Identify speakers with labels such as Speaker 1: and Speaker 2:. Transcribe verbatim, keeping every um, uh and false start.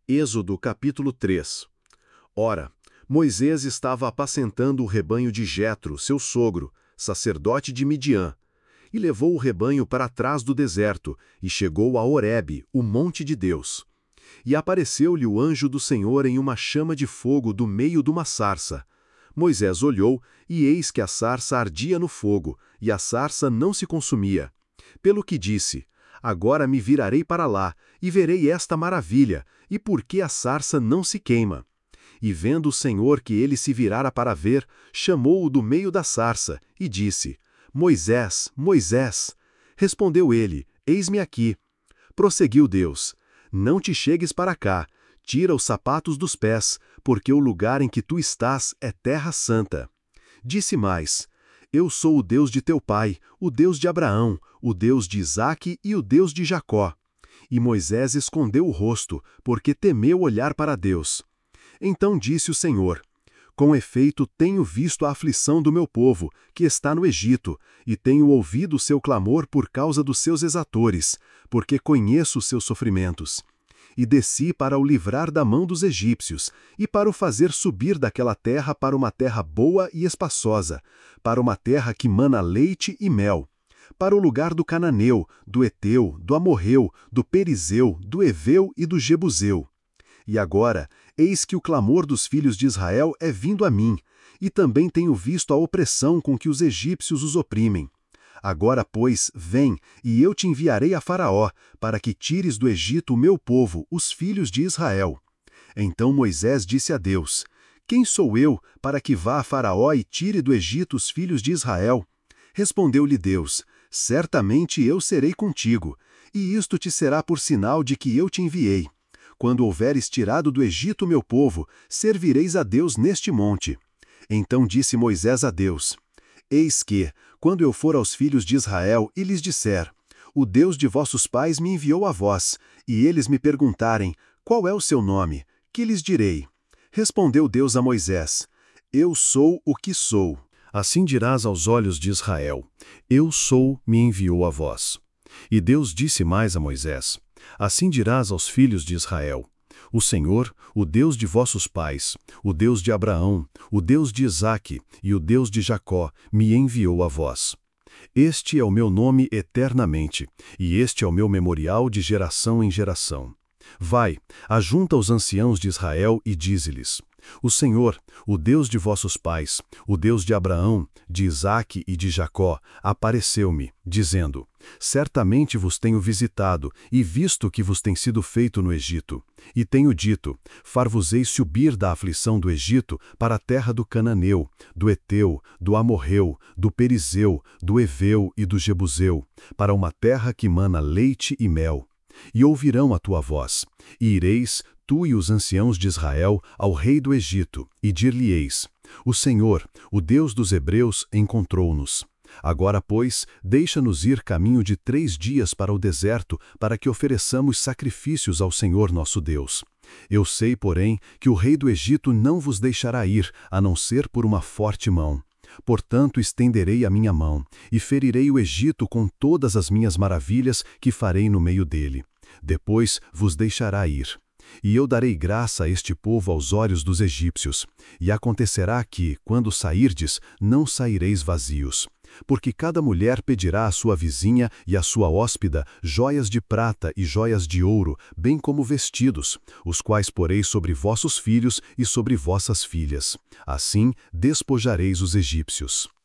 Speaker 1: Êxodo capítulo três. Ora, Moisés estava apacentando o rebanho de Jetro, seu sogro, sacerdote de Midian, e levou o rebanho para trás do deserto, e chegou a Horebe, o monte de Deus. E apareceu-lhe o anjo do Senhor em uma chama de fogo do meio de uma sarça. Moisés olhou, e eis que a sarça ardia no fogo, e a sarça não se consumia. Pelo que disse: Agora me virarei para lá, e verei esta maravilha, e por que a sarça não se queima. E vendo o Senhor que ele se virara para ver, chamou-o do meio da sarça, e disse: Moisés, Moisés. Respondeu ele: Eis-me aqui. Prosseguiu Deus: Não te chegues para cá, tira os sapatos dos pés, porque o lugar em que tu estás é terra santa. Disse mais: Eu sou o Deus de teu pai, o Deus de Abraão, o Deus de Isaque e o Deus de Jacó. E Moisés escondeu o rosto, porque temeu olhar para Deus. Então disse o Senhor: Com efeito tenho visto a aflição do meu povo, que está no Egito, e tenho ouvido o seu clamor por causa dos seus exatores, porque conheço os seus sofrimentos. E desci para o livrar da mão dos egípcios, e para o fazer subir daquela terra para uma terra boa e espaçosa, para uma terra que mana leite e mel, para o lugar do cananeu, do eteu, do amorreu, do perizeu, do eveu e do jebuseu. E agora, eis que o clamor dos filhos de Israel é vindo a mim, e também tenho visto a opressão com que os egípcios os oprimem. Agora, pois, vem, e eu te enviarei a Faraó, para que tires do Egito o meu povo, os filhos de Israel. Então Moisés disse a Deus: Quem sou eu, para que vá a Faraó e tire do Egito os filhos de Israel? Respondeu-lhe Deus: Certamente eu serei contigo, e isto te será por sinal de que eu te enviei. Quando houveres tirado do Egito o meu povo, servireis a Deus neste monte. Então disse Moisés a Deus: Eis que, quando eu for aos filhos de Israel e lhes disser: O Deus de vossos pais me enviou a vós, e eles me perguntarem: Qual é o seu nome? Que lhes direi? Respondeu Deus a Moisés: Eu sou o que sou. Assim dirás aos olhos de Israel: Eu sou, me enviou a vós. E Deus disse mais a Moisés: Assim dirás aos filhos de Israel: O Senhor, o Deus de vossos pais, o Deus de Abraão, o Deus de Isaque e o Deus de Jacó, me enviou a vós. Este é o meu nome eternamente, e este é o meu memorial de geração em geração. Vai, ajunta os anciãos de Israel e dize-lhes: O Senhor, o Deus de vossos pais, o Deus de Abraão, de Isaque e de Jacó, apareceu-me, dizendo: Certamente vos tenho visitado, e visto o que vos tem sido feito no Egito. E tenho dito: Far-vos-ei subir da aflição do Egito para a terra do Cananeu, do Eteu, do Amorreu, do Perizeu, do Eveu e do Jebuseu, para uma terra que mana leite e mel. E ouvirão a tua voz, e ireis, tu e os anciãos de Israel, ao rei do Egito, e dir-lhe-eis: O Senhor, o Deus dos Hebreus, encontrou-nos. Agora, pois, deixa-nos ir caminho de três dias para o deserto, para que ofereçamos sacrifícios ao Senhor nosso Deus. Eu sei, porém, que o rei do Egito não vos deixará ir, a não ser por uma forte mão. Portanto, estenderei a minha mão, e ferirei o Egito com todas as minhas maravilhas que farei no meio dele. Depois vos deixará ir. E eu darei graça a este povo aos olhos dos egípcios. E acontecerá que, quando sairdes, não saireis vazios. Porque cada mulher pedirá à sua vizinha e à sua hóspeda joias de prata e joias de ouro, bem como vestidos, os quais porei sobre vossos filhos e sobre vossas filhas. Assim despojareis os egípcios.